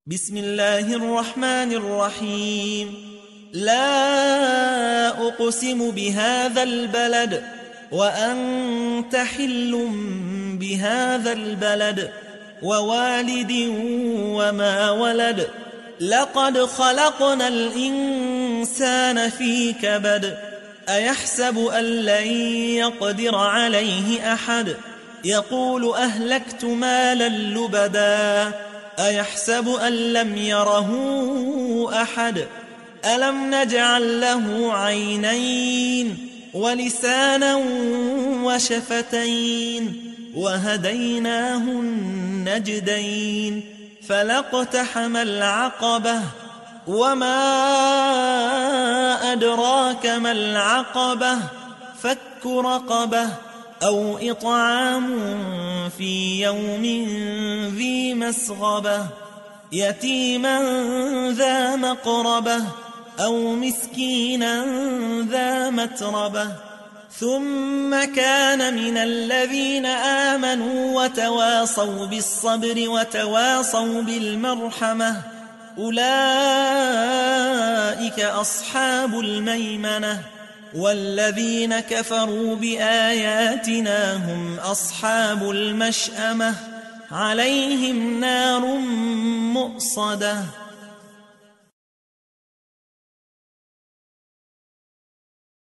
بسم الله الرحمن الرحيم. لا أقسم بهذا البلد وأنت حل بهذا البلد ووالد وما ولد لقد خلقنا الإنسان في كبد أيحسب أن لن يقدر عليه أحد يقول أهلكت مالا لبدا أيحسب أن لم يره أحد ألم نجعل له عينين ولسانا وشفتين وهديناه النجدين فلاقتحم العقبة وما أدراك ما العقبة فك رقبة أو إطعام في يوم ذي مسغبة يتيما ذا مقربة أو مسكينا ذا متربة ثم كان من الذين آمنوا وتواصوا بالصبر وتواصوا بالمرحمة أولئك أصحاب الميمنة والذين كفروا بآياتنا هم أصحاب المشأمة عليهم نار مؤصدة